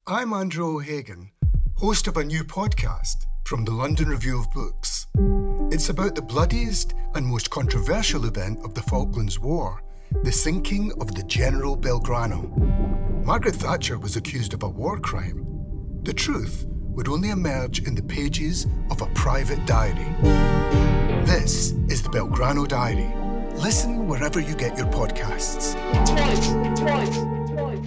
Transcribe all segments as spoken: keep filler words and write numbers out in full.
I'm Andrew O'Hagan, host of a new podcast from the London Review of Books. It's about the bloodiest and most controversial event of the Falklands War, the sinking of the General Belgrano. Margaret Thatcher was accused of a war crime. The truth would only emerge in the pages of a private diary. This is the Belgrano Diary. Listen wherever you get your podcasts. Twice, twice, twice, twice.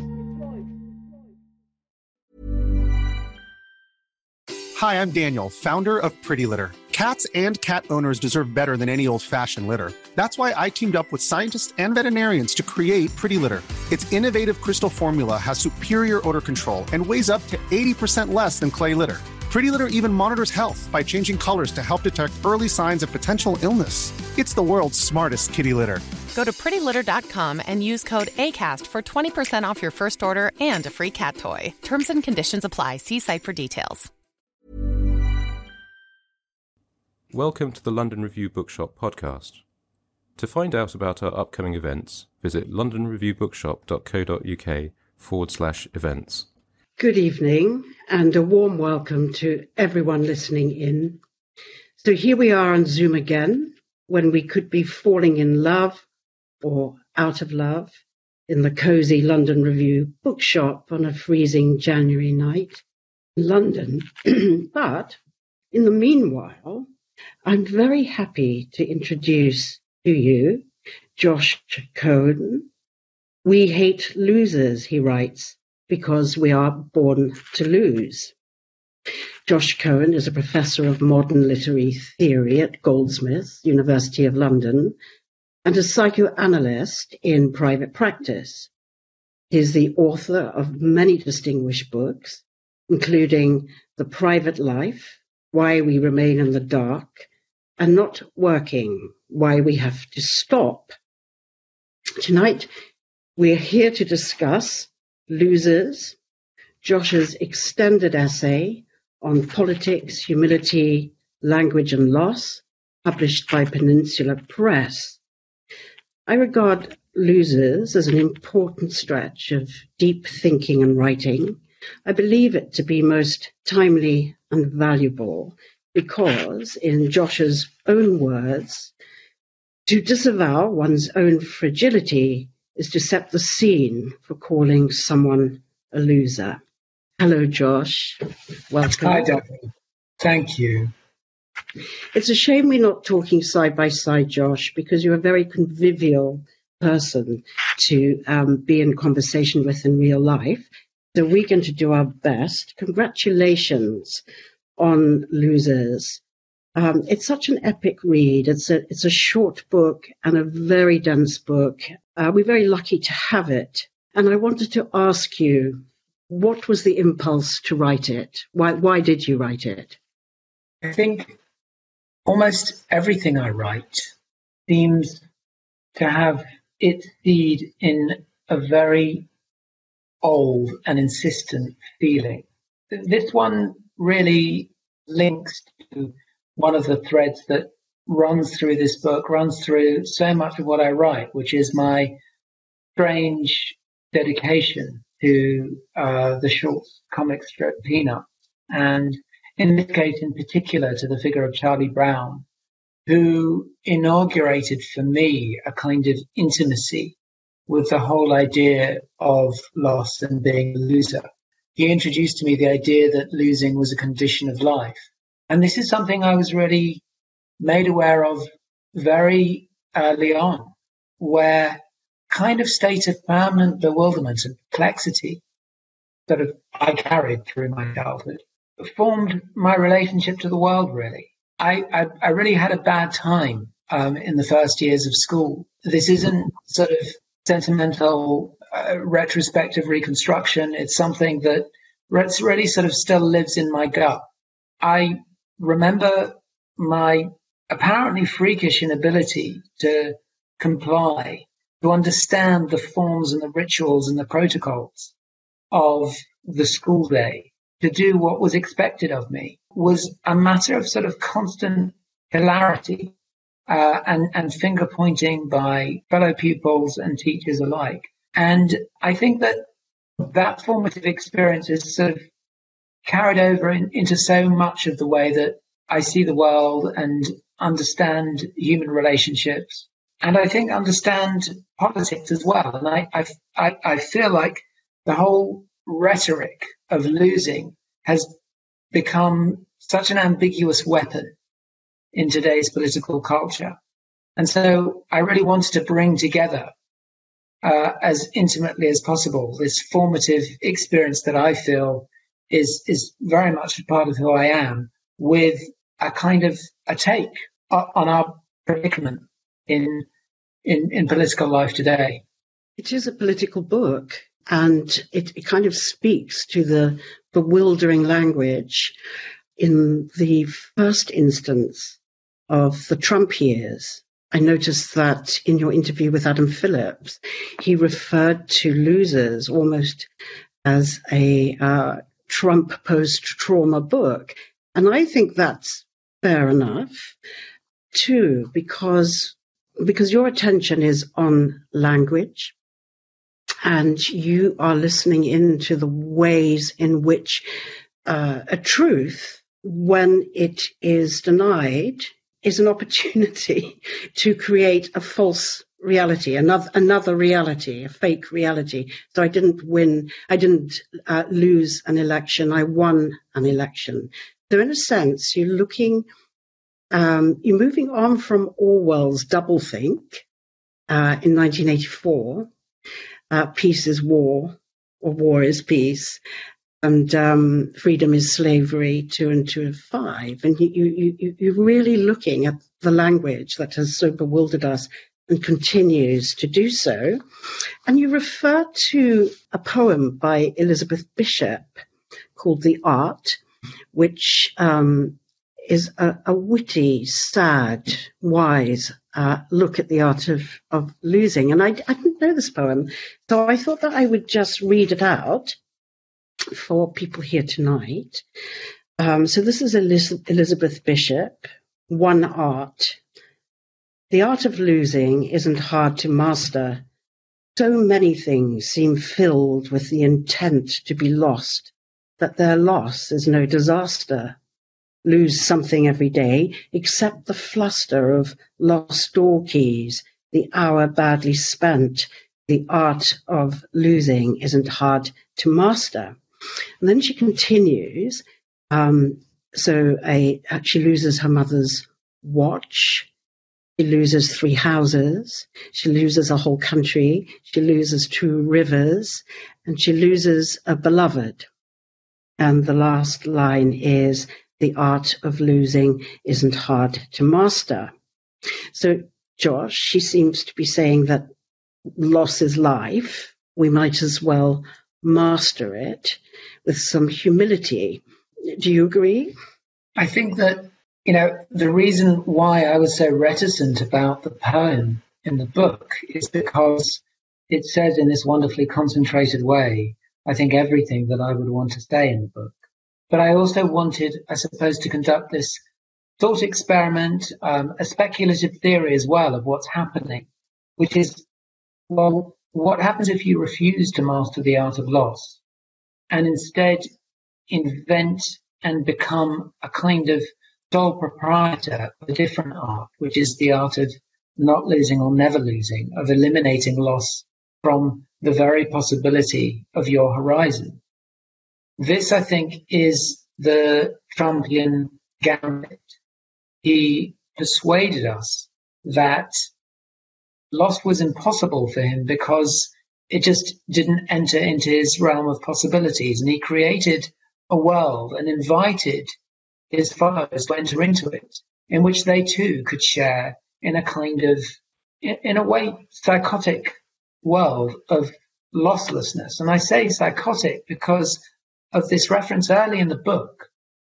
Hi, I'm Daniel, founder of Pretty Litter. Cats and cat owners deserve better than any old-fashioned litter. That's why I teamed up with scientists and veterinarians to create Pretty Litter. Its innovative crystal formula has superior odor control and weighs up to eighty percent less than clay litter. Pretty Litter even monitors health by changing colors to help detect early signs of potential illness. It's the world's smartest kitty litter. Go to pretty litter dot com and use code ACAST for twenty percent off your first order and a free cat toy. Terms and conditions apply. See site for details. Welcome to the London Review Bookshop podcast. To find out about our upcoming events, visit londonreviewbookshop.co.uk forward slash events. Good evening and a warm welcome to everyone listening in. So here we are on Zoom again, when we could be falling in love or out of love in the cosy London Review Bookshop on a freezing January night in London. But in the meanwhile, I'm very happy to introduce to you Josh Cohen. We hate losers, he writes, because we are born to lose. Josh Cohen is a professor of modern literary theory at Goldsmiths, University of London, and a psychoanalyst in private practice. He is the author of many distinguished books, including The Private Life, Why We Remain in the Dark, and Not Working, Why We Have to Stop. Tonight, we're here to discuss Losers, Josh's extended essay on politics, humility, language and loss, published by Peninsula Press. I regard Losers as an important stretch of deep thinking and writing. I believe it to be most timely and valuable because, in Josh's own words, to disavow one's own fragility is to set the scene for calling someone a loser. Hello, Josh. Welcome. Hi, Daphne. Thank you. It's a shame we're not talking side by side, Josh, because you're a very convivial person to um, be in conversation with in real life. So we're going to do our best. Congratulations on Losers. Um, it's such an epic read. It's a it's a short book and a very dense book. Uh, we're very lucky to have it. And I wanted to ask you, what was the impulse to write it? Why why did you write it? I think almost everything I write seems to have its seed in a very old and insistent feeling. This one really links to one of the threads that runs through this book, runs through so much of what I write, which is my strange dedication to uh, the short comic strip Peanuts. And in this case in particular to the figure of Charlie Brown, who inaugurated for me a kind of intimacy with the whole idea of loss and being a loser. He introduced to me the idea that losing was a condition of life. And this is something I was really made aware of very early on, where kind of state of permanent bewilderment and perplexity that I carried through my childhood formed my relationship to the world, really. I, I, I really had a bad time um, in the first years of school. This isn't sort of sentimental uh, retrospective reconstruction. It's something that really sort of still lives in my gut. I remember my apparently freakish inability to comply, to understand the forms and the rituals and the protocols of the school day, to do what was expected of me, was a matter of sort of constant hilarity uh, and, and finger pointing by fellow pupils and teachers alike. And I think that that formative experience is sort of carried over in, into so much of the way that I see the world and understand human relationships. And I think understand politics as well. And I, I, I, I feel like the whole rhetoric of losing has become such an ambiguous weapon in today's political culture. And so I really wanted to bring together uh, as intimately as possible this formative experience that I feel is is very much a part of who I am, with a kind of a take on our predicament in in, in political life today. It is a political book, and it, it kind of speaks to the bewildering language in the first instance of the Trump years. I noticed that in your interview with Adam Phillips, he referred to losers almost as a uh, Trump post-trauma book. And I think that's fair enough, too, because, because your attention is on language, and you are listening into the ways in which uh, a truth, when it is denied, is an opportunity to create a false reality, another another reality, a fake reality. So I didn't win, I didn't uh, lose an election, I won an election. So in a sense, you're looking, um, you're moving on from Orwell's doublethink uh, in nineteen eighty-four, uh, peace is war, or war is peace, and um, freedom is slavery, two and two and five. And you, you, you, you're really looking at the language that has so bewildered us and continues to do so. And you refer to a poem by Elizabeth Bishop called The Art, which um, is a, a witty, sad, wise uh, look at the art of, of losing. And I, I didn't know this poem, so I thought that I would just read it out for people here tonight. Um, so this is Eliz- Elizabeth Bishop, One Art. The art of losing isn't hard to master. So many things seem filled with the intent to be lost, that their loss is no disaster. Lose something every day, except the fluster of lost door keys, the hour badly spent. The art of losing isn't hard to master. And then she continues, um, so a, she loses her mother's watch, she loses three houses, she loses a whole country, she loses two rivers, and she loses a beloved. And the last line is, the art of losing isn't hard to master. So, Josh, she seems to be saying that loss is life. We might as well master it with some humility. Do you agree? I think that, you know, the reason why I was so reticent about the poem in the book is because it says in this wonderfully concentrated way, I think, everything that I would want to say in the book. But I also wanted, I suppose, to conduct this thought experiment, um, a speculative theory as well of what's happening, which is, well, what happens if you refuse to master the art of loss and instead invent and become a kind of sole proprietor of a different art, which is the art of not losing or never losing, of eliminating loss from the very possibility of your horizon? This, I think, is the Trumpian gambit. He persuaded us that loss was impossible for him because it just didn't enter into his realm of possibilities. And he created a world and invited his followers to enter into it, in which they too could share in a kind of, in a way, psychotic world of losslessness. And I say psychotic because of this reference early in the book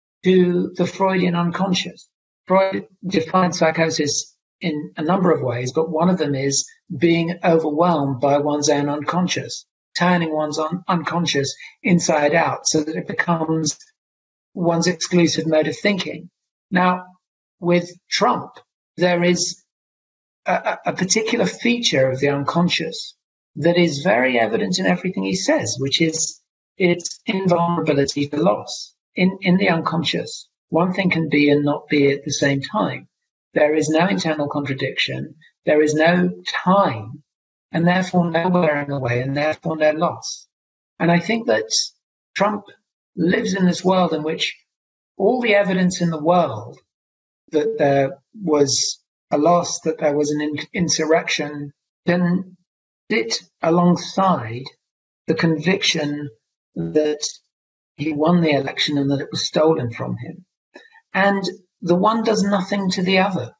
to the Freudian unconscious. Freud defined psychosis in a number of ways, but one of them is being overwhelmed by one's own unconscious, turning one's un- unconscious inside out so that it becomes one's exclusive mode of thinking. Now, with Trump, there is a, a particular feature of the unconscious that is very evident in everything he says, which is its invulnerability to loss. In, in the unconscious, one thing can be and not be at the same time. There is no internal contradiction. There is no time, and therefore no wearing away, and therefore no loss. And I think that Trump lives in this world in which all the evidence in the world that there was a loss, that there was an in- insurrection, can sit alongside the conviction that he won the election and that it was stolen from him. And the one does nothing to the other.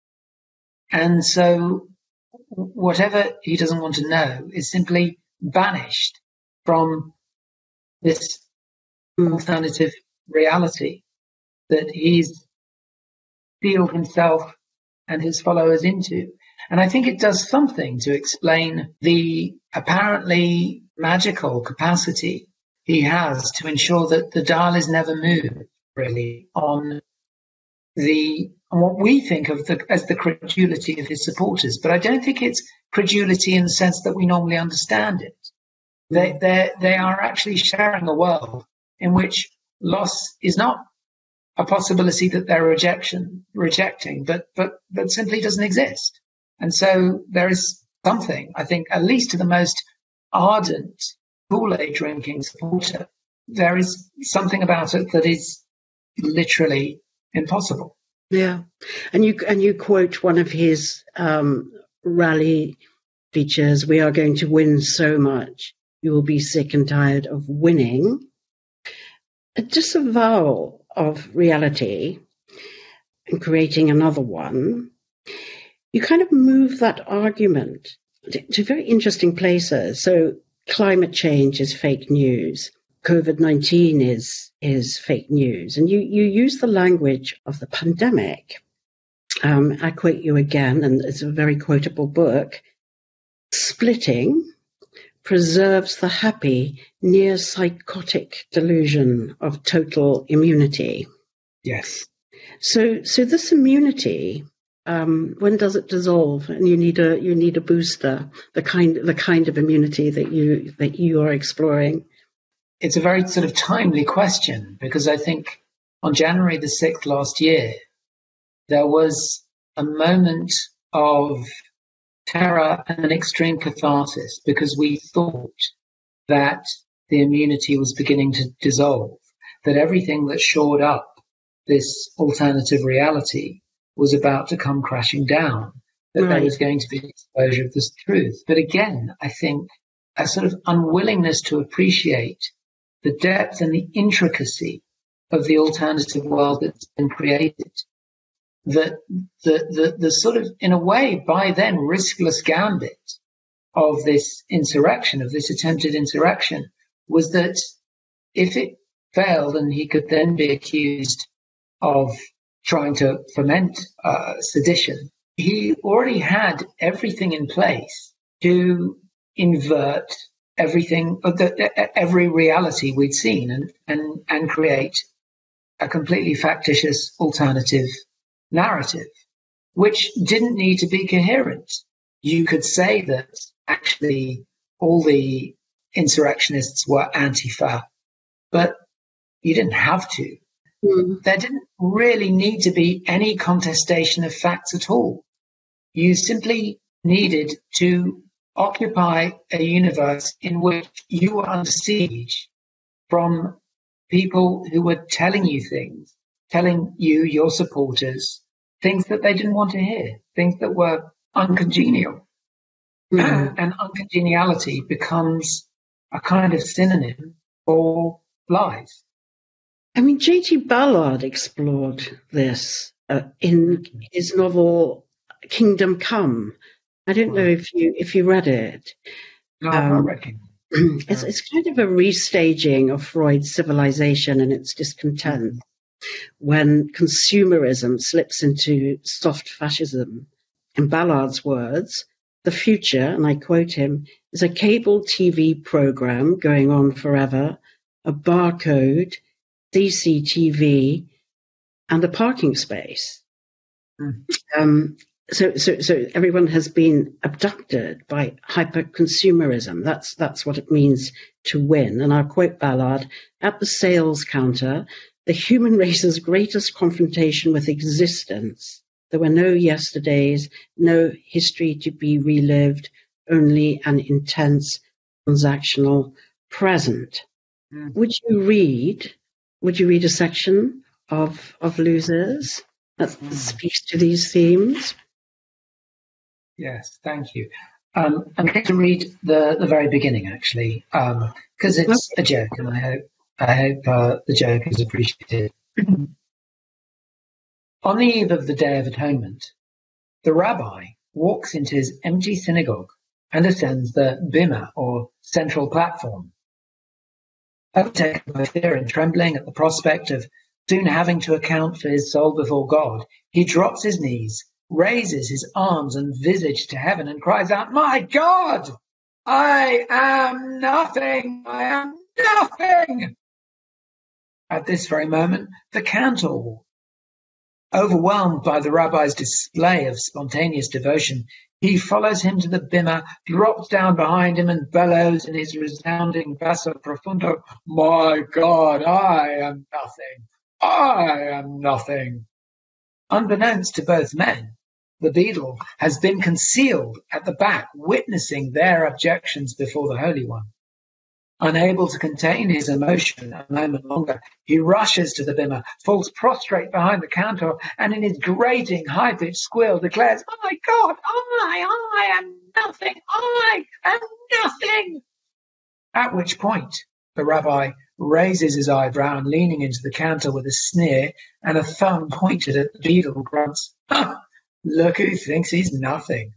And so whatever he doesn't want to know is simply banished from this alternative reality that he's sealed himself and his followers into. And I think it does something to explain the apparently magical capacity he has to ensure that the dial is never moved, really, on the on what we think of the, as the credulity of his supporters. But I don't think it's credulity in the sense that we normally understand it. They, they, they are actually sharing a world in which loss is not a possibility that they're rejection, rejecting, but, but, but simply doesn't exist. And so there is something, I think, at least to the most ardent Kool-Aid drinking supporter, there is something about it that is literally impossible. Yeah. And you, and you quote one of his um, rally speeches, "We are going to win so much, you will be sick and tired of winning." A disavowal of reality and creating another one, you kind of move that argument to, to very interesting places. So climate change is fake news. COVID nineteen is is fake news. And you, you use the language of the pandemic. Um, I quote you again, and it's a very quotable book. "Splitting preserves the happy, near psychotic delusion of total immunity." Yes. So, so this immunity, um, when does it dissolve? And you need a you need a booster, the kind the kind of immunity that you that you are exploring. It's a very sort of timely question, because I think on January the sixth last year, there was a moment of terror and an extreme catharsis, because we thought that the immunity was beginning to dissolve, that everything that shored up this alternative reality was about to come crashing down, that right. There was going to be an exposure of this truth. But again, I think a sort of unwillingness to appreciate the depth and the intricacy of the alternative world that's been created. The, the, the, the sort of, in a way, by then, riskless gambit of this insurrection, of this attempted insurrection, was that if it failed and he could then be accused of trying to foment uh, sedition, he already had everything in place to invert everything, the, every reality we'd seen, and, and, and create a completely factitious alternative narrative, which didn't need to be coherent. You could say that actually all the insurrectionists were Antifa, but you didn't have to. Mm. There didn't really need to be any contestation of facts at all. You simply needed to occupy a universe in which you were under siege from people who were telling you things, telling you, your supporters, things that they didn't want to hear, things that were uncongenial. Mm. And uncongeniality becomes a kind of synonym for lies. I mean, J T Ballard explored this uh, in his novel Kingdom Come. I don't know if you if you read it. No, um, I reckon. It's, it's kind of a restaging of Freud's civilization and its discontent, when consumerism slips into soft fascism. In Ballard's words, the future, and I quote him, is a cable T V program going on forever, a barcode, C C T V, and a parking space. Mm. Um, so, so, so everyone has been abducted by hyper-consumerism. That's, that's what it means to win. And I'll quote Ballard, at the sales counter, the human race's greatest confrontation with existence. There were no yesterdays, no history to be relived, only an intense transactional present. Mm. Would you read, would you read a section of, of Losers that mm. speaks to these themes? Yes, thank you. Um, I'm going to read the, the very beginning, actually, because um, it's okay. a joke, and I hope I hope uh, the joke is appreciated. On the eve of the Day of Atonement, the rabbi walks into his empty synagogue and ascends the bima, or central platform. Overtaken by fear and trembling at the prospect of soon having to account for his soul before God, he drops his knees, raises his arms and visage to heaven, and cries out, "My God, I am nothing, I am nothing!" At this very moment, the cantor, overwhelmed by the rabbi's display of spontaneous devotion, he follows him to the bima, drops down behind him, and bellows in his resounding basso profundo, "My God, I am nothing, I am nothing." Unbeknownst to both men, the beadle has been concealed at the back, witnessing their objections before the Holy One. Unable to contain his emotion a moment longer, he rushes to the bima, falls prostrate behind the cantor, and in his grating, high-pitched squeal declares, "My God, I, I am nothing, I am nothing!" At which point, the rabbi raises his eyebrow and, leaning into the cantor with a sneer and a thumb pointed at the beadle, grunts, "Ha! Look who thinks he's nothing."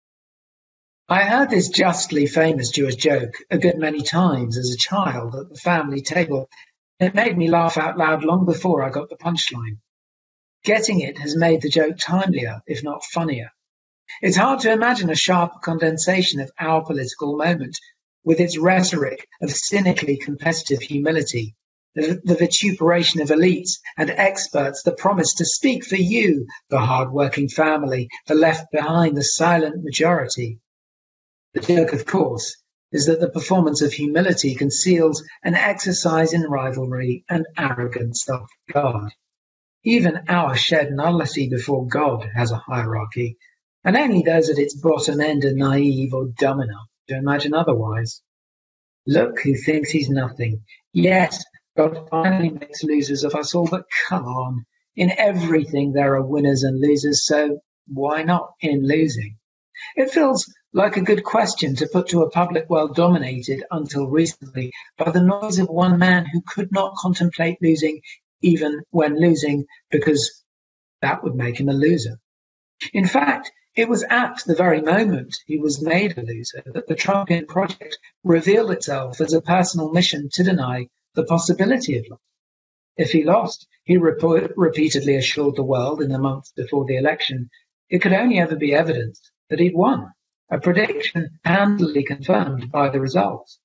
I heard this justly famous Jewish joke a good many times as a child at the family table. It made me laugh out loud long before I got the punchline. Getting it has made the joke timelier, if not funnier. It's hard to imagine a sharper condensation of our political moment, with its rhetoric of cynically competitive humility, the, the vituperation of elites and experts, the promise to speak for you, the hard-working family, the left behind, the silent majority. The joke, of course, is that the performance of humility conceals an exercise in rivalry and arrogant self-regard. Even our shared nullity before God has a hierarchy, and only those at its bottom end are naive or dumb enough to imagine otherwise. Look who thinks he's nothing. Yes, God finally makes losers of us all, but come on. In everything there are winners and losers, so why not in losing? It feels like a good question to put to a public well dominated, until recently, by the noise of one man who could not contemplate losing even when losing, because that would make him a loser. In fact, it was at the very moment he was made a loser that the Trumpian project revealed itself as a personal mission to deny the possibility of loss. If he lost, he report, repeatedly assured the world in the months before the election, it could only ever be evidence that he'd won, a prediction handily confirmed by the results.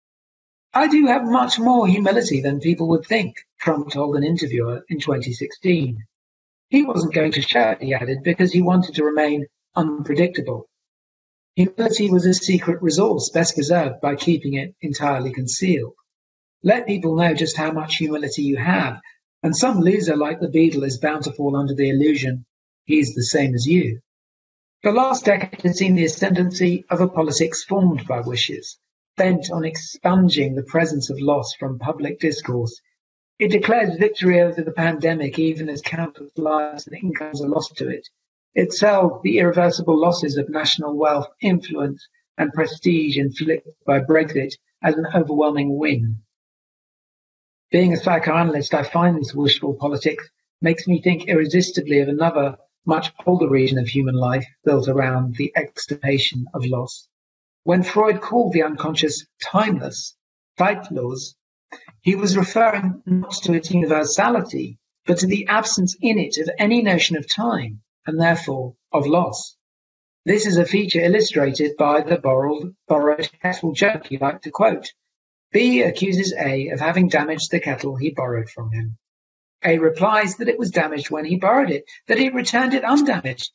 "I do have much more humility than people would think," Trump told an interviewer in twenty sixteen. He wasn't going to show it, he added, because he wanted to remain unpredictable. Humility was a secret resource best preserved by keeping it entirely concealed. Let people know just how much humility you have, and some loser like the beadle is bound to fall under the illusion he's the same as you. The last decade has seen the ascendancy of a politics formed by wishes, bent on expunging the presence of loss from public discourse. It declares victory over the pandemic even as countless lives and incomes are lost to it. It sells the irreversible losses of national wealth, influence and prestige inflicted by Brexit as an overwhelming win. Being a psychoanalyst, I find this wishful politics makes me think irresistibly of another much older region of human life built around the extirpation of loss. When Freud called the unconscious timeless, zeitlos, he was referring not to its universality, but to the absence in it of any notion of time, and therefore of loss. This is a feature illustrated by the borrowed, borrowed kettle joke he liked to quote. B accuses A of having damaged the kettle he borrowed from him. A replies that it was damaged when he borrowed it, that he returned it undamaged.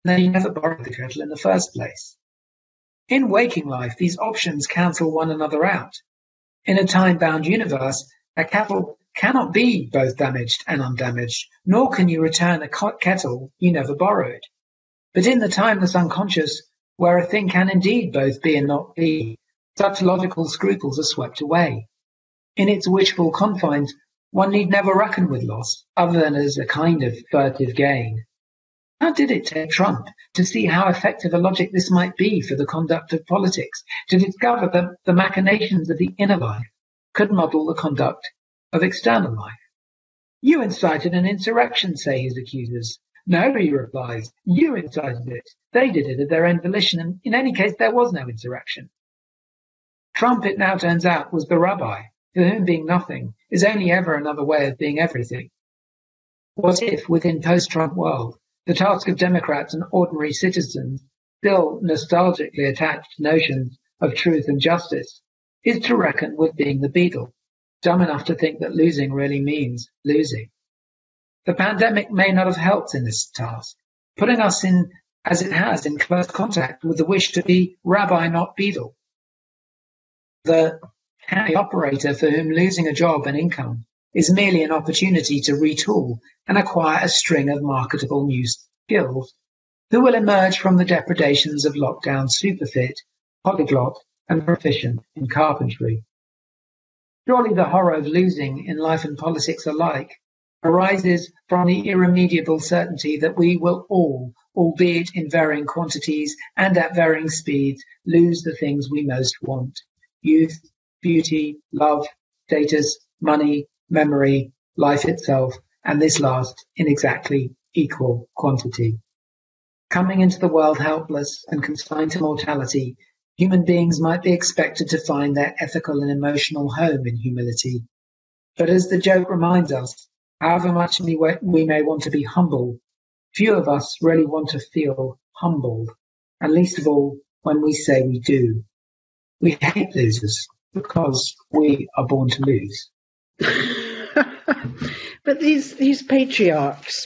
then you never borrowed the kettle in the first place. In waking life, these options cancel one another out. In a time-bound universe, a kettle cannot be both damaged and undamaged, nor can you return a kettle you never borrowed. But in the timeless unconscious, where a thing can indeed both be and not be, such logical scruples are swept away. In its wishful confines, one need never reckon with loss, other than as a kind of furtive gain. How did it take Trump to see how effective a logic this might be for the conduct of politics, to discover that the machinations of the inner life could model the conduct of external life? You incited an insurrection, say his accusers. No, he replies, you incited it. They did it of their own volition, and in any case there was no insurrection. Trump, it now turns out, was the rabbi, for whom being nothing is only ever another way of being everything. What if, within post-Trump world, the task of Democrats and ordinary citizens, still nostalgically attached to notions of truth and justice, is to reckon with being the beadle, dumb enough to think that losing really means losing? The pandemic may not have helped in this task, putting us in, as it has, in close contact with the wish to be rabbi, not beadle. The county operator for whom losing a job and income is merely an opportunity to retool and acquire a string of marketable new skills, who will emerge from the depredations of lockdown superfit, polyglot, and proficient in carpentry. Surely the horror of losing in life and politics alike arises from the irremediable certainty that we will all, albeit in varying quantities and at varying speeds, lose the things we most want: youth, beauty, love, status, money, memory, life itself, and this last in exactly equal quantity. Coming into the world helpless and consigned to mortality, human beings might be expected to find their ethical and emotional home in humility. But as the joke reminds us, however much we, we may want to be humble, few of us really want to feel humbled, and least of all when we say we do. We hate losers because we are born to lose. But these these patriarchs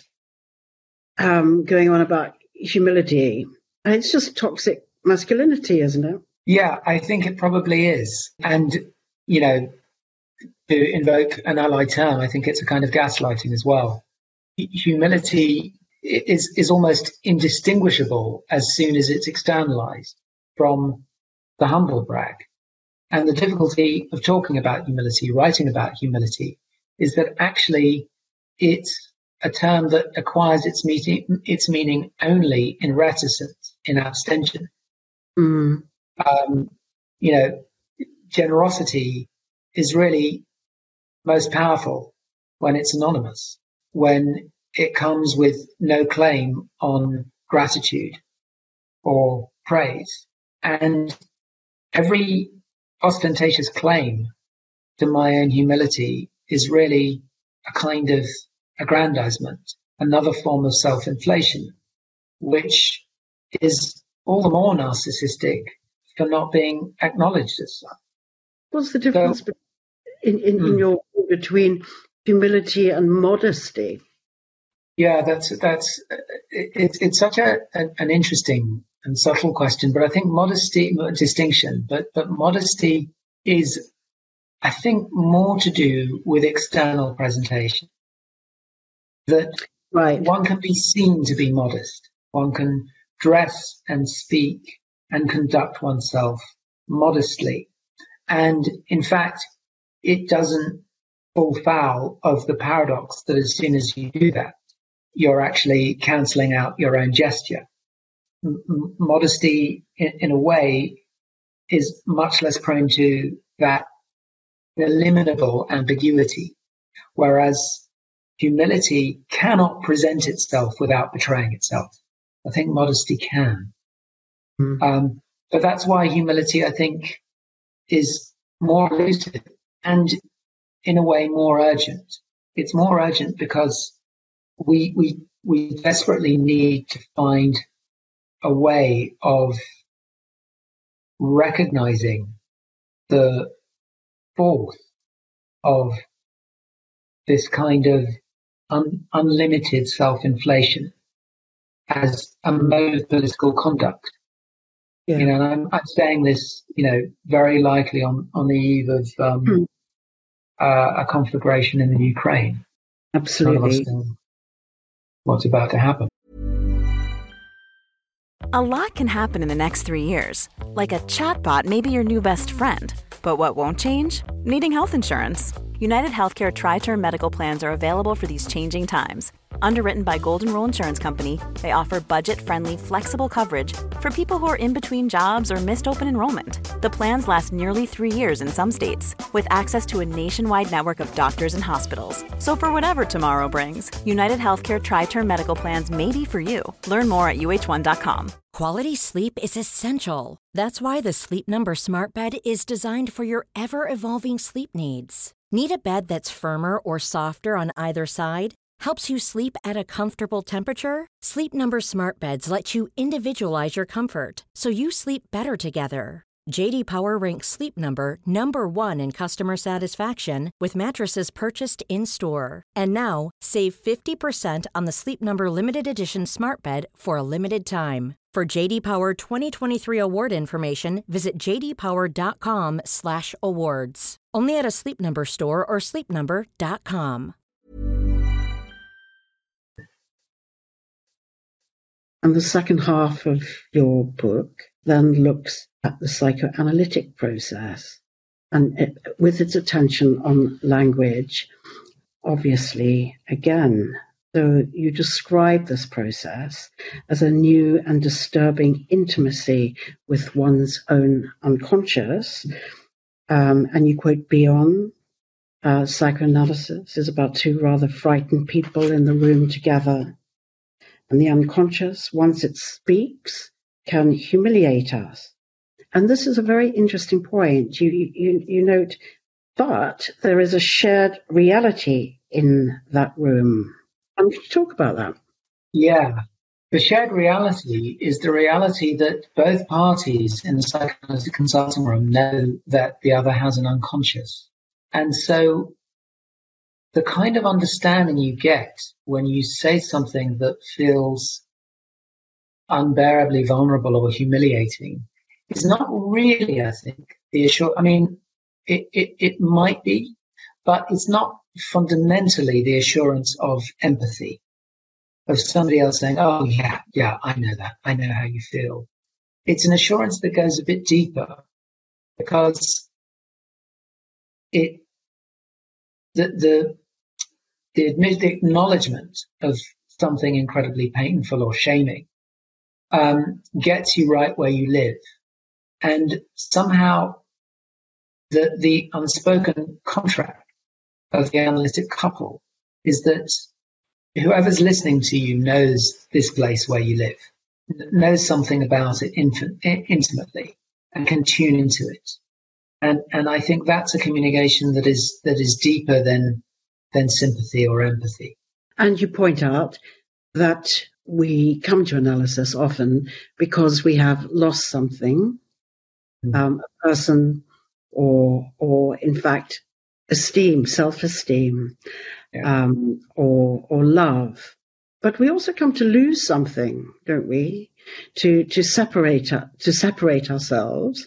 um, going on about humility, it's just toxic masculinity, isn't it? Yeah, I think it probably is. And, you know, to invoke an allied term, I think it's a kind of gaslighting as well. Humility is, is almost indistinguishable as soon as it's externalized from the humble brag. And the difficulty of talking about humility, writing about humility, is that actually it's a term that acquires its, meaning, its meaning only in reticence, in abstention. Mm. Um, you know, generosity is really most powerful when it's anonymous, when it comes with no claim on gratitude or praise. And every ostentatious claim to my own humility is really a kind of aggrandizement, another form of self-inflation, which is all the more narcissistic for not being acknowledged as such. What's the difference So, in, in, hmm. in your between humility and modesty? Yeah, that's that's it's it's such a an, an interesting and subtle question, but I think modesty distinction, but but modesty is, I think, more to do with external presentation. That Right. one can be seen to be modest, one can dress and speak and conduct oneself modestly, and in fact, it doesn't fall foul of the paradox that as soon as you do that, you're actually cancelling out your own gesture. M- m- modesty, in, in a way, is much less prone to that eliminable ambiguity, whereas humility cannot present itself without betraying itself. I think modesty can. Mm. Um, but that's why humility, I think, is more elusive and, in a way, more urgent. It's more urgent because we we we desperately need to find a way of recognizing the force of this kind of un, unlimited self-inflation as a mode of political conduct. Yeah. You know, and I'm, I'm saying this, you know, very likely on, on the eve of um, Hmm. uh, a conflagration in the Ukraine. Absolutely. What's about to happen. A lot can happen in the next three years. Like a chatbot may be your new best friend. But what won't change? Needing health insurance. United Healthcare Tri-Term Medical Plans are available for these changing times. Underwritten by Golden Rule Insurance Company, they offer budget-friendly, flexible coverage for people who are in between jobs or missed open enrollment. The plans last nearly three years in some states, with access to a nationwide network of doctors and hospitals. So for whatever tomorrow brings, United Healthcare Tri-Term Medical Plans may be for you. Learn more at U H one dot com. Quality sleep is essential. That's why the Sleep Number Smart Bed is designed for your ever-evolving sleep needs. Need a bed that's firmer or softer on either side? Helps you sleep at a comfortable temperature? Sleep Number Smart Beds let you individualize your comfort, so you sleep better together. J D Power ranks Sleep Number number one in customer satisfaction with mattresses purchased in-store. And now, save fifty percent on the Sleep Number Limited Edition Smart Bed for a limited time. For J D Power twenty twenty-three award information, visit j d power dot com slash awards. Only at a Sleep Number store or sleep number dot com. And the second half of your book then looks at the psychoanalytic process, and it, with its attention on language, obviously, again. So you describe this process as a new and disturbing intimacy with one's own unconscious, um, and you quote Bion, uh, psychoanalysis is about two rather frightened people in the room together. And the unconscious, once it speaks, can humiliate us. And this is a very interesting point. You, you, you note, but there is a shared reality in that room. And can you talk about that? Yeah. The shared reality is the reality that both parties in the psychoanalytic consulting room know that the other has an unconscious. And so the kind of understanding you get when you say something that feels unbearably vulnerable or humiliating is not really, I think, the assur- I mean, it, it, it might be, but it's not fundamentally the assurance of empathy, of somebody else saying, oh, yeah, yeah, I know that. I know how you feel. It's an assurance that goes a bit deeper because it, the, the, the, admit, the acknowledgement of something incredibly painful or shaming um, gets you right where you live. And somehow the, the unspoken contract of the analytic couple is that whoever's listening to you knows this place where you live, knows something about it infin- intimately and can tune into it. And, and I think that's a communication that is, that is deeper than, than sympathy or empathy. And you point out that we come to analysis often because we have lost something, mm-hmm. um, a person or, or in fact, esteem, self-esteem, yeah. um, or, or love. But we also come to lose something, don't we? To, to separate, to separate ourselves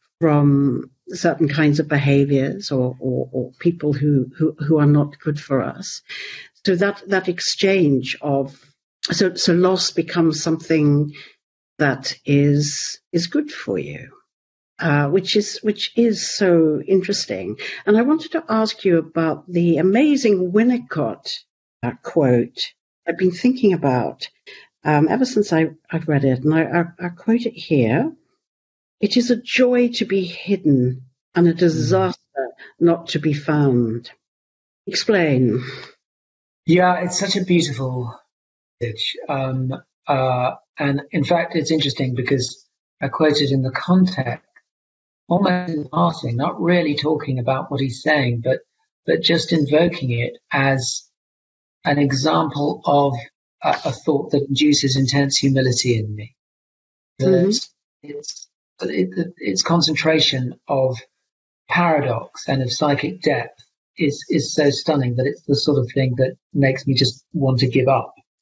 from certain kinds of behaviors or, or, or people who, who, who are not good for us. So that, that exchange of, so, so loss becomes something that is, is good for you. Uh, which is which is so interesting. And I wanted to ask you about the amazing Winnicott uh, quote I've been thinking about um, ever since I, I've read it. And I, I, I quote it here. It is a joy to be hidden and a disaster not to be found. Explain. Yeah, it's such a beautiful message. Um, uh, and in fact, it's interesting because I quote it in the context almost in passing, not really talking about what he's saying, but but just invoking it as an example of a, a thought that induces intense humility in me. That mm-hmm. it's it, its concentration of paradox and of psychic depth is is so stunning that it's the sort of thing that makes me just want to give up.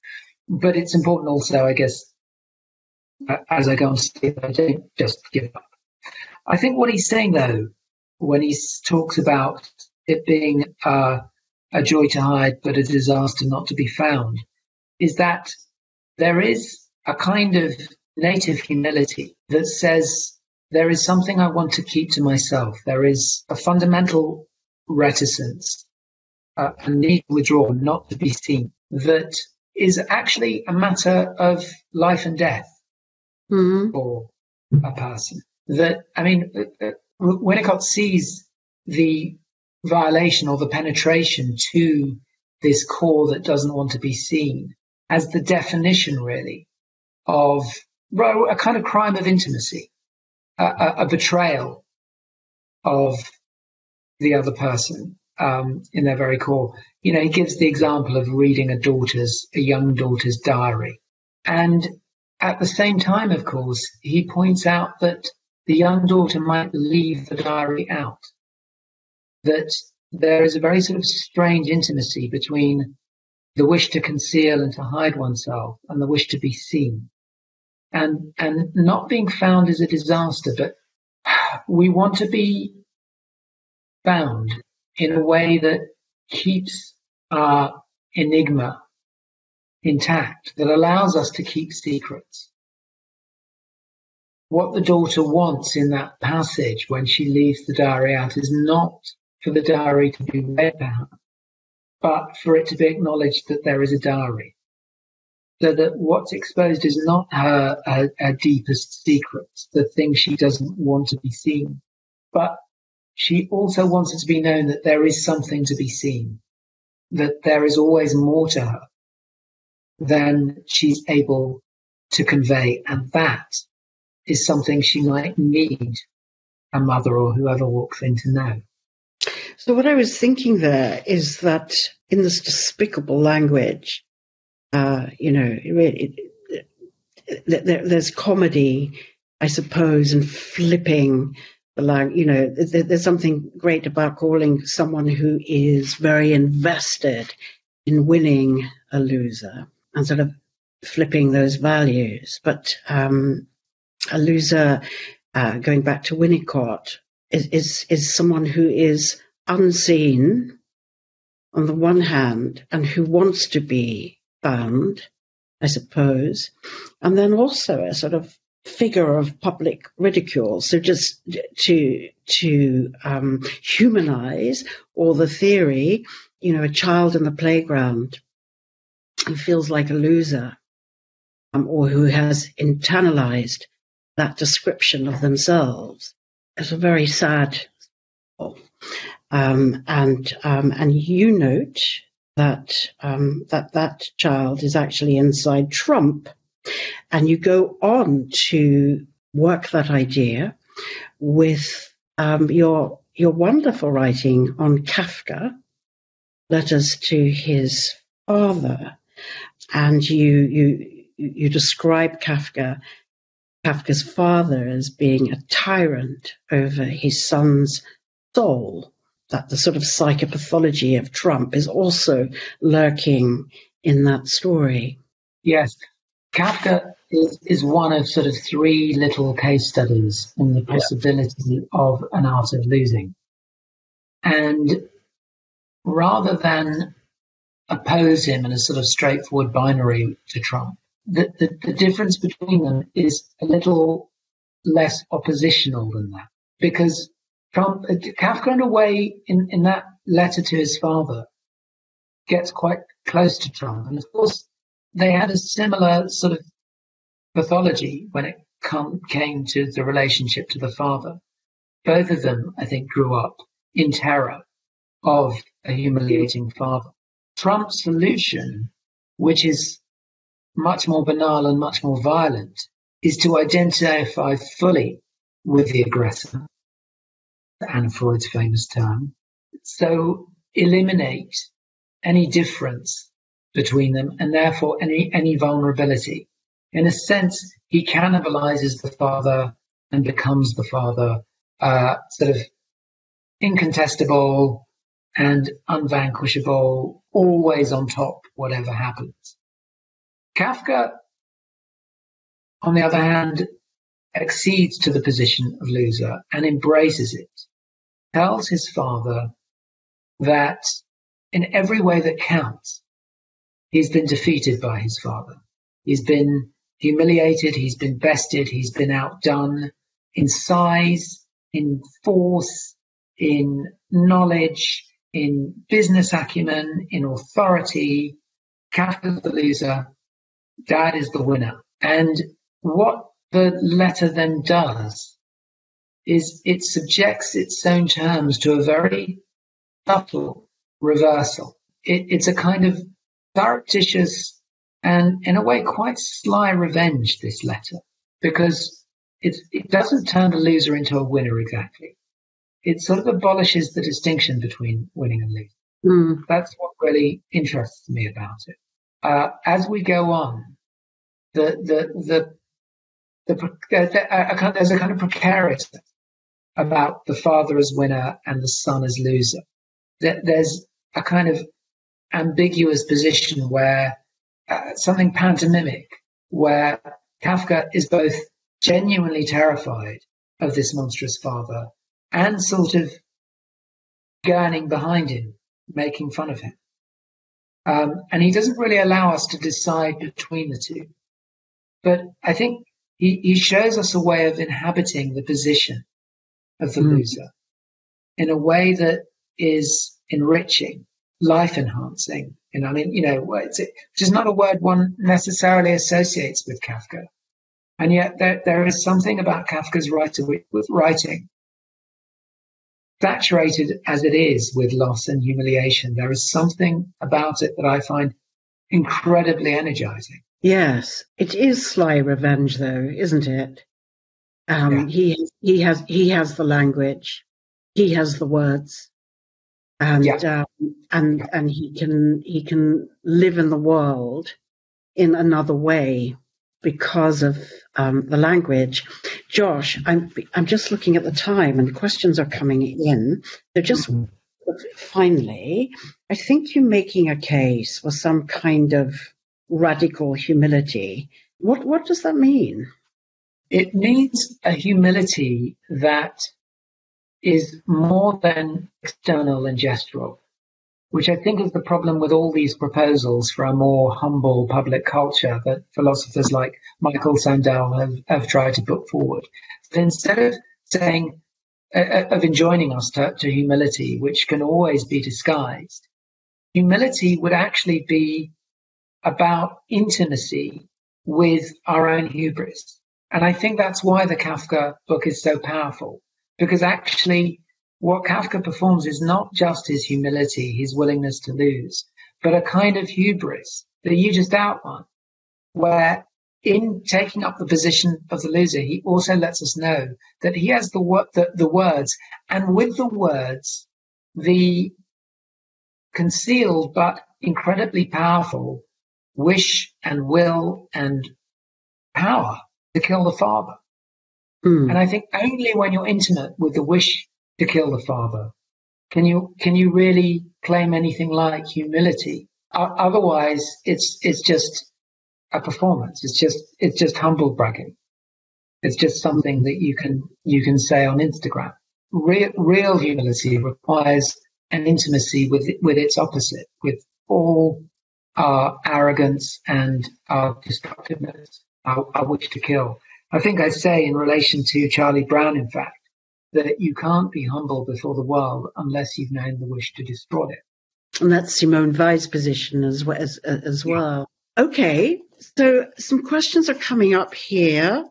but it's important also, I guess, as I go on to say, I don't just give up. I think what he's saying, though, when he talks about it being uh, a joy to hide but a disaster not to be found, is that there is a kind of native humility that says there is something I want to keep to myself. There is a fundamental reticence, uh, a need to withdraw, not to be seen, that is actually a matter of life and death mm-hmm. for a person. That, I mean, Winnicott sees the violation or the penetration to this core that doesn't want to be seen as the definition, really, of well, a kind of crime of intimacy, a, a, a betrayal of the other person um, in their very core. You know, he gives the example of reading a daughter's, a young daughter's diary. And at the same time, of course, he points out that the young daughter might leave the diary out, that there is a very sort of strange intimacy between the wish to conceal and to hide oneself and the wish to be seen. And, and not being found is a disaster, but we want to be found in a way that keeps our enigma intact, that allows us to keep secrets. What the daughter wants in that passage when she leaves the diary out is not for the diary to be read perhaps, but for it to be acknowledged that there is a diary. So that what's exposed is not her, her, her deepest secrets, the thing she doesn't want to be seen, but she also wants it to be known that there is something to be seen, that there is always more to her than she's able to convey. And that is something she might need a mother or whoever walks in to know. So what I was thinking there is that in this despicable language, uh, you know, it really, it, it, there, there's comedy, I suppose, in flipping the language. You know, there, there's something great about calling someone who is very invested in winning a loser and sort of flipping those values. But um, a loser, uh, going back to Winnicott, is, is is someone who is unseen on the one hand and who wants to be found, I suppose, and then also a sort of figure of public ridicule. So just to to um, humanize all the theory, you know, a child in the playground who feels like a loser um, or who has internalized that description of themselves is a very sad. Um, and um, and you note that um, that that child is actually inside Trump, and you go on to work that idea with um, your your wonderful writing on Kafka, letters to his father, and you you you describe Kafka Kafka's father as being a tyrant over his son's soul. That the sort of psychopathology of Trump is also lurking in that story. Yes. Kafka is, is one of sort of three little case studies in the possibility yeah. of an art of losing. And rather than oppose him in a sort of straightforward binary to Trump, the, the, the difference between them is a little less oppositional than that. Because Trump, Kafka, in a way, in, in that letter to his father, gets quite close to Trump. And of course, they had a similar sort of pathology when it come, came to the relationship to the father. Both of them, I think, grew up in terror of a humiliating father. Trump's solution, which is much more banal and much more violent, is to identify fully with the aggressor. Anna Freud's famous term. So eliminate any difference between them and therefore any, any vulnerability. In a sense, he cannibalizes the father and becomes the father, uh, sort of incontestable and unvanquishable, always on top, whatever happens. Kafka, on the other hand, accedes to the position of loser and embraces it, tells his father that in every way that counts, he's been defeated by his father. He's been humiliated, he's been bested, he's been outdone in size, in force, in knowledge, in business acumen, in authority. Kafka's the loser, Dad is the winner. And what the letter then does is it subjects its own terms to a very subtle reversal. It, it's a kind of surreptitious and, in a way, quite sly revenge, this letter, because it, it doesn't turn the loser into a winner exactly. It sort of abolishes the distinction between winning and losing. Mm. That's what really interests me about it. Uh, as we go on, the the the, the, the a, a kind, there's a kind of precariousness about the father as winner and the son as loser. There, there's a kind of ambiguous position where uh, something pantomimic, where Kafka is both genuinely terrified of this monstrous father and sort of gurning behind him, making fun of him. Um, and he doesn't really allow us to decide between the two. But I think he, he shows us a way of inhabiting the position of the mm. loser in a way that is enriching, life-enhancing. And I mean, you know, it's, which is not a word one necessarily associates with Kafka. And yet there, there is something about Kafka's writer with, with writing, saturated as it is with loss and humiliation. There is something about it that I find incredibly energizing. Yes, it is sly revenge, though, isn't it? Um, yeah. He he has he has the language, he has the words, and yeah. um, and and he can he can live in the world in another way because of um, the language. Josh, I'm I'm just looking at the time, and questions are coming in. They're just mm-hmm. finally, I think you're making a case for some kind of radical humility. What what does that mean? It means a humility that is more than external and gestural, which I think is the problem with all these proposals for a more humble public culture that philosophers like Michael Sandel have, have tried to put forward. So instead of saying, uh, of enjoining us to, to humility, which can always be disguised, humility would actually be about intimacy with our own hubris. And I think that's why the Kafka book is so powerful, because actually what Kafka performs is not just his humility, his willingness to lose, but a kind of hubris that you just outlined, where in taking up the position of the loser, he also lets us know that he has the, wor- the, the words, and with the words, the concealed but incredibly powerful wish and will and power to kill the father. Mm. And I think only when you're intimate with the wish to kill the father can you can you really claim anything like humility. O- otherwise, it's it's just a performance. It's just it's just humble bragging. It's just something that you can you can say on Instagram. Real real humility requires an intimacy with with its opposite, with all our arrogance and our destructiveness, our, our wish to kill. I think I say in relation to Charlie Brown, in fact, that you can't be humble before the world unless you've known the wish to destroy it. And that's Simone Weil's position as well. As, as well. Yeah. Okay, so some questions are coming up here.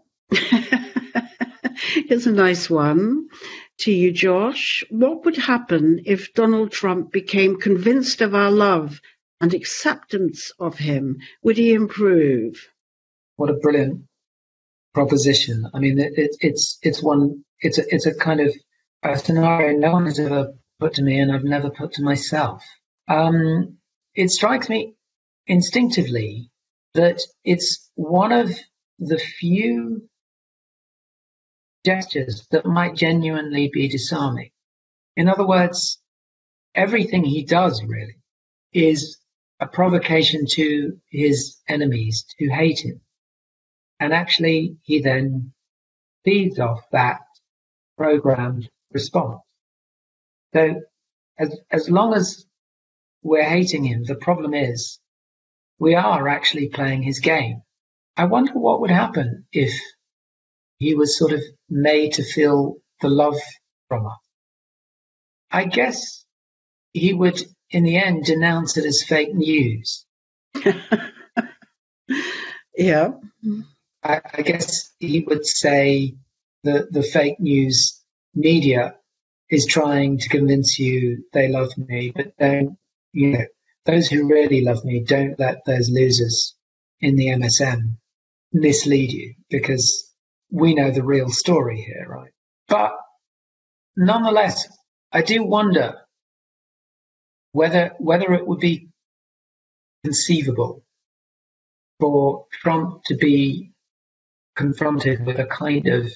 Here's a nice one to you, Josh. What would happen if Donald Trump became convinced of our love and acceptance of him? Would he improve? What a brilliant proposition. I mean, it, it, it's it's one it's a it's a kind of a scenario no one has ever put to me, and I've never put to myself. Um, it strikes me instinctively that it's one of the few gestures that might genuinely be disarming. In other words, everything he does really is a provocation to his enemies to hate him. And actually, he then feeds off that programmed response. So as, as long as we're hating him, the problem is we are actually playing his game. I wonder what would happen if he was sort of made to feel the love from us. I guess he would, in the end, denounce it as fake news. Yeah. I, I guess he would say that the fake news media is trying to convince you they love me, but don't, you know, those who really love me, don't let those losers in the M S M mislead you, because we know the real story here, right? But nonetheless, I do wonder whether whether it would be conceivable for Trump to be confronted with a kind of,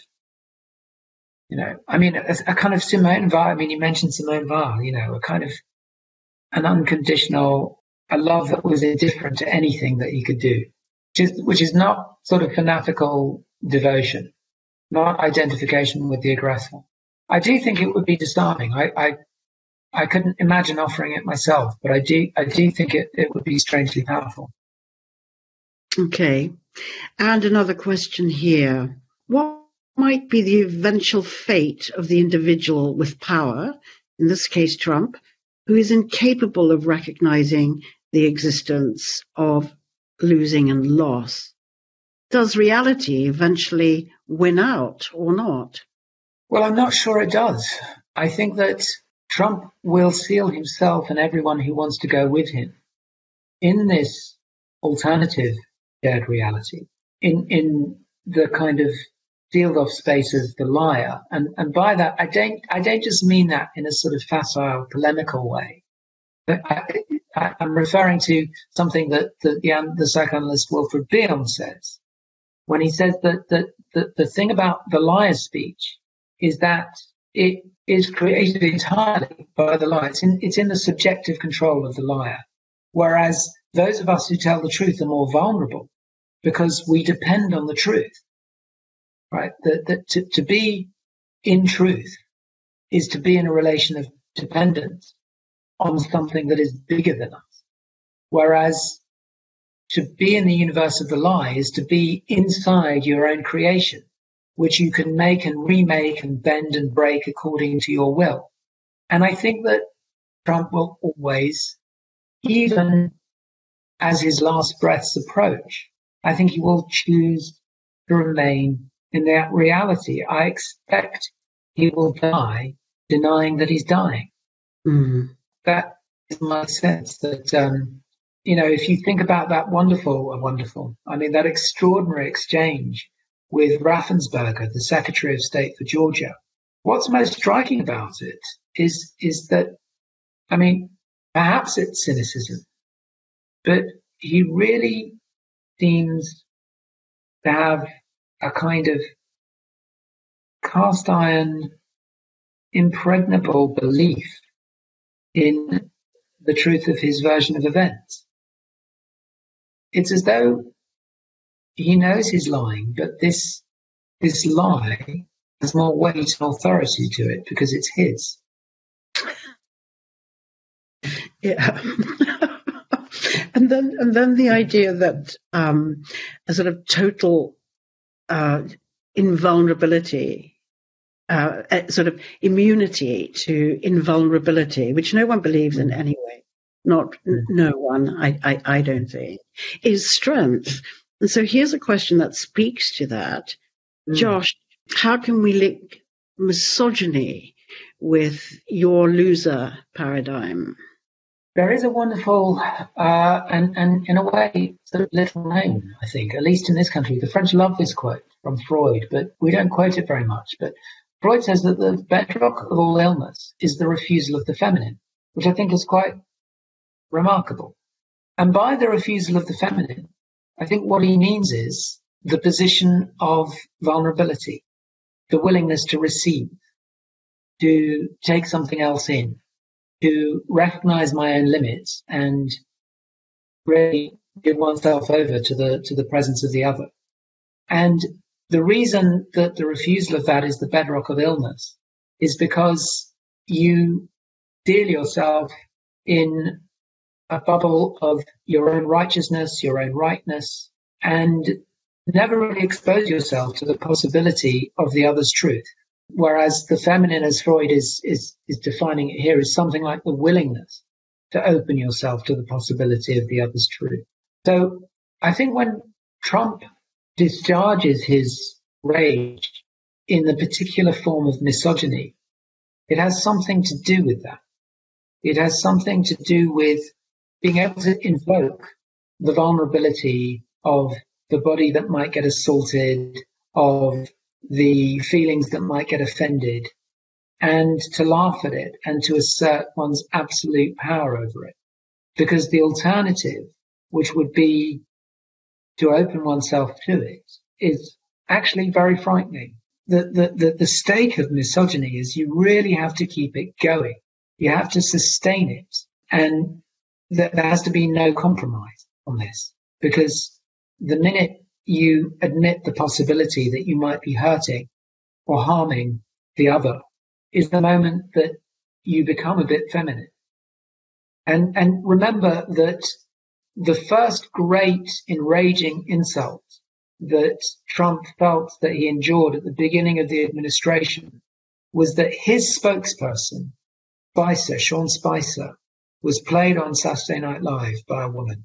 you know, I mean, a, a kind of Simone Weil. I mean, you mentioned Simone Weil, you know, a kind of an unconditional, a love that was indifferent to anything that he could do, which is, which is not sort of fanatical devotion, not identification with the aggressor. I do think it would be disarming. I, I, I couldn't imagine offering it myself, but I do, I do think it, it would be strangely powerful. Okay. And another question here. What might be the eventual fate of the individual with power, in this case Trump, who is incapable of recognizing the existence of losing and loss? Does reality eventually win out or not? Well, I'm not sure it does. I think that Trump will seal himself and everyone who wants to go with him in this alternative shared reality, in in the kind of sealed off space of the liar. And and by that, I don't I don't just mean that in a sort of facile, polemical way. But I, I, I'm referring to something that, that the, the psychoanalyst Wilfred Bion says, when he says that, that, that the thing about the liar's speech is that it is created entirely by the liar. It's in, it's in the subjective control of the liar. Whereas those of us who tell the truth are more vulnerable because we depend on the truth, right? That, that to, to be in truth is to be in a relation of dependence on something that is bigger than us. Whereas to be in the universe of the lie is to be inside your own creation, which you can make and remake and bend and break according to your will. And I think that Trump will always, even as his last breaths approach, I think he will choose to remain in that reality. I expect he will die denying that he's dying. Mm. That is my sense that, um, you know, if you think about that wonderful, uh, wonderful, I mean, that extraordinary exchange with Raffensperger, the Secretary of State for Georgia, what's most striking about it is, is that, I mean, perhaps it's cynicism, but he really seems to have a kind of cast iron, impregnable belief in the truth of his version of events. It's as though he knows he's lying, but this this lie has more weight and authority to it because it's his. Yeah. and then and then the idea that um, a sort of total uh, invulnerability, uh, a sort of immunity to invulnerability, which no one believes in anyway, not n- no one, I, I, I don't think, is strength. And so here's a question that speaks to that. Mm. Josh, how can we link misogyny with your loser paradigm? There is a wonderful, uh, and, and in a way, sort of little known, I think, at least in this country. The French love this quote from Freud, but we don't quote it very much. But Freud says that the bedrock of all illness is the refusal of the feminine, which I think is quite remarkable. And by the refusal of the feminine, I think what he means is the position of vulnerability, the willingness to receive, to take something else in, to recognize my own limits and really give oneself over to the to the presence of the other. And the reason that the refusal of that is the bedrock of illness is because you deal yourself in a bubble of your own righteousness, your own rightness, and never really expose yourself to the possibility of the other's truth. Whereas the feminine, as Freud is, is, is defining it here, is something like the willingness to open yourself to the possibility of the other's truth. So I think when Trump discharges his rage in the particular form of misogyny, it has something to do with that. It has something to do with being able to invoke the vulnerability of the body that might get assaulted, of the feelings that might get offended, and to laugh at it and to assert one's absolute power over it. Because the alternative, which would be to open oneself to it, is actually very frightening. The, the, the, the stake of misogyny is you really have to keep it going. You have to sustain it. And th- there has to be no compromise on this, because the minute you admit the possibility that you might be hurting or harming the other is the moment that you become a bit feminine. And, and remember that the first great enraging insult that Trump felt that he endured at the beginning of the administration was that his spokesperson, Spicer, Sean Spicer, was played on Saturday Night Live by a woman.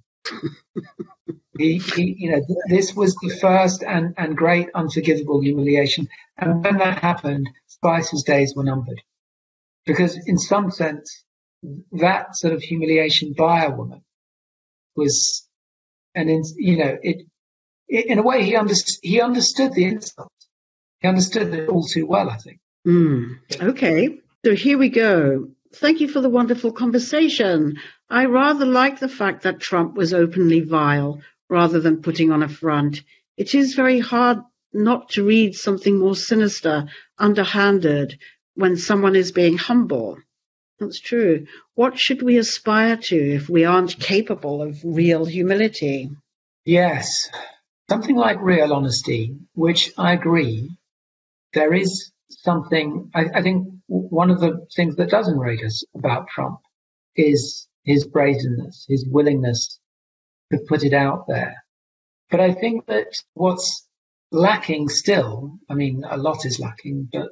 he, he, you know, this was the first and, and great unforgivable humiliation. And when that happened, Spicer's days were numbered. Because in some sense, that sort of humiliation by a woman was, and in, you know, it, it in a way he understood, he understood the insult. He understood it all too well, I think. Mm, okay, so here we go. Thank you for the wonderful conversation. I rather like the fact that Trump was openly vile rather than putting on a front. It is very hard not to read something more sinister, underhanded, when someone is being humble. That's true. What should we aspire to if we aren't capable of real humility? Yes, something like real honesty, which I agree. There is something, I, I think one of the things that does enrage us about Trump is his brazenness, his willingness to put it out there. But I think that what's lacking still, I mean, a lot is lacking, but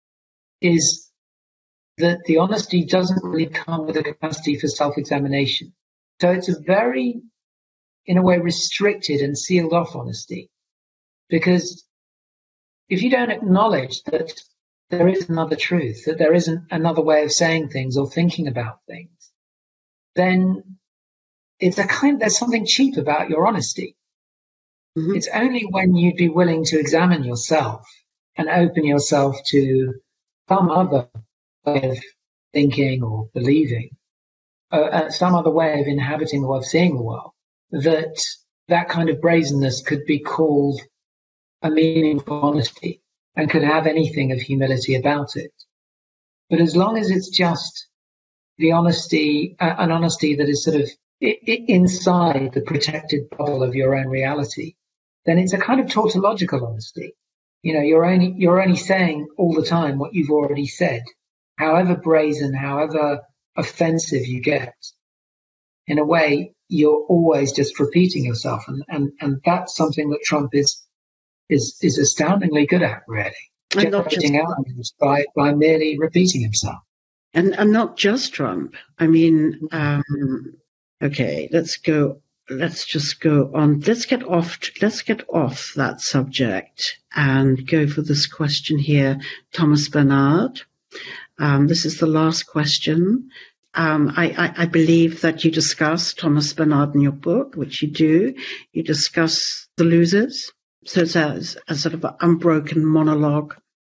is that the honesty doesn't really come with a capacity for self-examination. So it's a very, in a way, restricted and sealed off honesty. Because if you don't acknowledge that there is another truth, that there isn't another way of saying things or thinking about things, then it's a kind, there's something cheap about your honesty. Mm-hmm. It's only when you'd be willing to examine yourself and open yourself to some other way of thinking or believing, uh, uh, some other way of inhabiting or of seeing the world, that that kind of brazenness could be called a meaningful honesty and could have anything of humility about it. But as long as it's just the honesty, uh, an honesty that is sort of I- I inside the protected bubble of your own reality, then it's a kind of tautological honesty. You know, you're only you're only saying all the time what you've already said, however brazen, however offensive you get. In a way, you're always just repeating yourself, and and, and that's something that Trump is is is astoundingly good at, really, generating outcomes by by merely repeating himself. And and not just Trump. I mean, um, okay, let's go. Let's just go on. Let's get off. Let's get off that subject and go for this question here, Thomas Bernard. Um, this is the last question. Um, I, I, I believe that you discuss Thomas Bernard in your book, which you do. You discuss the losers. So it's a, a sort of an unbroken monologue,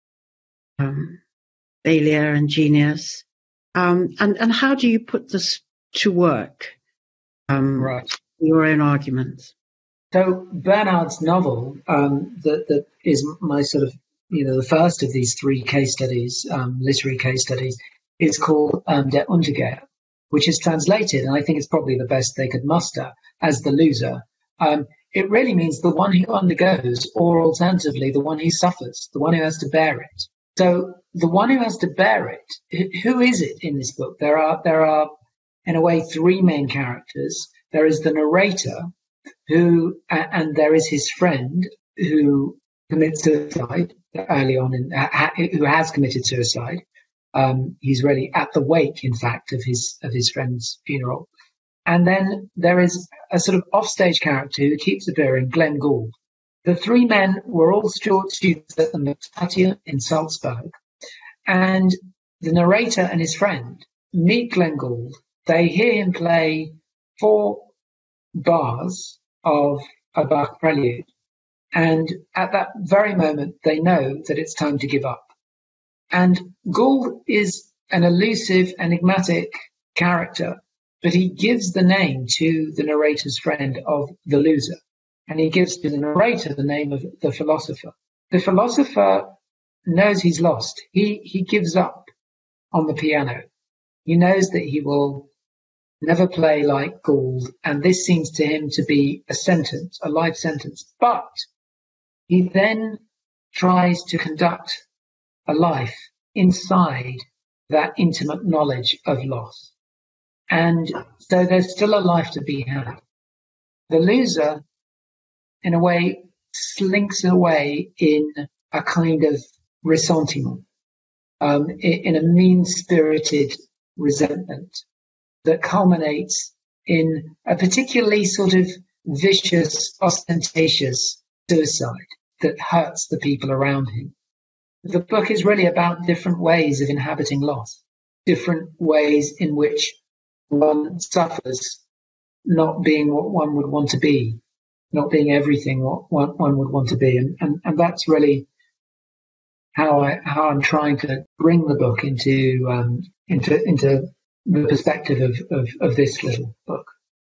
um, failure and genius. Um, and, and how do you put this to work? Um, right. Your own arguments. So Bernard's novel, um, that, that is my sort of, you know, the first of these three case studies, um, literary case studies, is called um, Der Untergang, which is translated, and I think it's probably the best they could muster, as the loser. Um, it really means the one who undergoes, or alternatively, the one who suffers, the one who has to bear it. So the one who has to bear it, who is it in this book? There are, there are, in a way, three main characters. There is the narrator, who, and there is his friend who commits suicide early on, in, who has committed suicide. Um, he's really at the wake, in fact, of his of his friend's funeral. And then there is a sort of offstage character who keeps appearing, Glenn Gould. The three men were all short students at the Mixtatia in Salzburg, and the narrator and his friend meet Glenn Gould. They hear him play four bars of a Bach prelude, and at that very moment they know that it's time to give up. And Gould is an elusive, enigmatic character, but he gives the name to the narrator's friend of the loser, and he gives to the narrator the name of the philosopher. The philosopher knows he's lost. He he gives up on the piano. He knows that he will never play like Gould, and this seems to him to be a sentence, a life sentence. But he then tries to conduct a life inside that intimate knowledge of loss. And so there's still a life to be had. The loser, in a way, slinks away in a kind of ressentiment, um, in a mean-spirited resentment that culminates in a particularly sort of vicious, ostentatious suicide that hurts the people around him. The book is really about different ways of inhabiting loss, different ways in which one suffers not being what one would want to be, not being everything what one, one would want to be. And, and, and that's really how I, how I'm trying to bring the book into, um, into, into the perspective of, of, of this little book.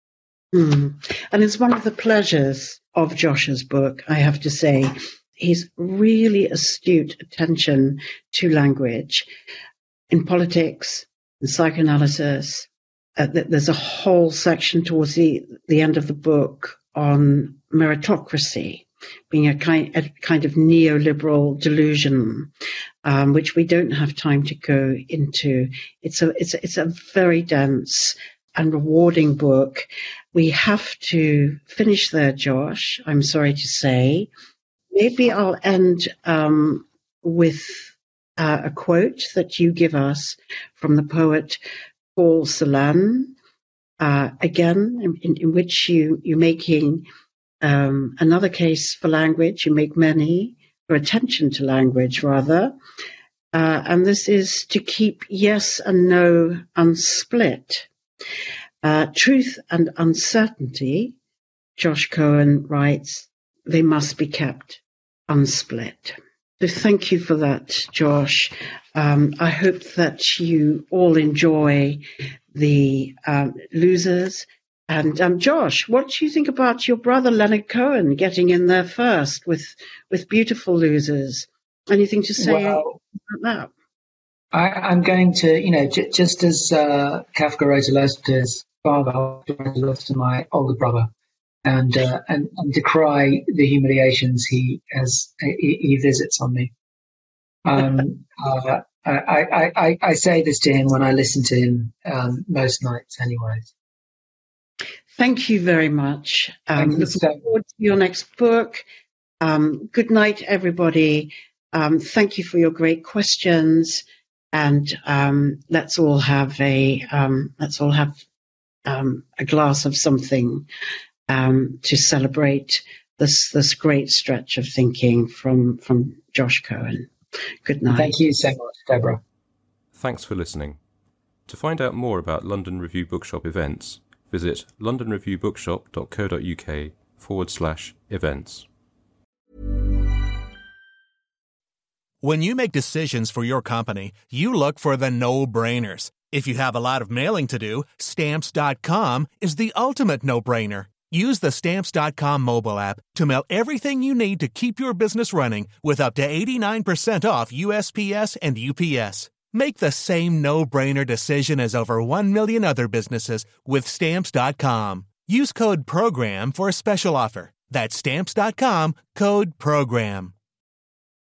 Mm. And it's one of the pleasures of Josh's book, I have to say. His really astute attention to language in politics and psychoanalysis. Uh, there's a whole section towards the, the end of the book on meritocracy being a kind, a kind of neoliberal delusion, um, which we don't have time to go into. It's a, it's a, it's a very dense and rewarding book. We have to finish there, Josh, I'm sorry to say. Maybe I'll end um, with uh, a quote that you give us from the poet Paul Celan, uh, again, in, in which you, you're making um, another case for language. You make many, for attention to language, rather. Uh, and this is to keep yes and no unsplit. Uh, truth and uncertainty, Josh Cohen writes, they must be kept unsplit. So thank you for that, Josh. Um, I hope that you all enjoy the um, losers. And um, Josh, what do you think about your brother Leonard Cohen getting in there first with with beautiful losers? Anything to say well, about that? I, I'm going to, you know, j- just as uh, Kafka wrote a letter to his father, I wrote a letter to my older brother. And, uh, and and decry the humiliations he has he, he visits on me. Um, uh, I, I, I, I say this to him when I listen to him um, most nights, anyways. Thank you very much. Um, Thank looking you. forward to your next book. Um, good night, everybody. Um, thank you for your great questions, and um, let's all have a um, let's all have um, a glass of something. Um, to celebrate this this great stretch of thinking from from Josh Cohen. Good night. Thank you so much, Deborah. Thanks for listening. To find out more about London Review Bookshop events, visit londonreviewbookshop.co.uk forward slash events. When you make decisions for your company, you look for the no-brainers. If you have a lot of mailing to do, Stamps dot com is the ultimate no-brainer. Use the Stamps dot com mobile app to mail everything you need to keep your business running with up to eighty-nine percent off U S P S and U P S. Make the same no-brainer decision as over one million other businesses with Stamps dot com. Use code PROGRAM for a special offer. That's Stamps dot com, code PROGRAM.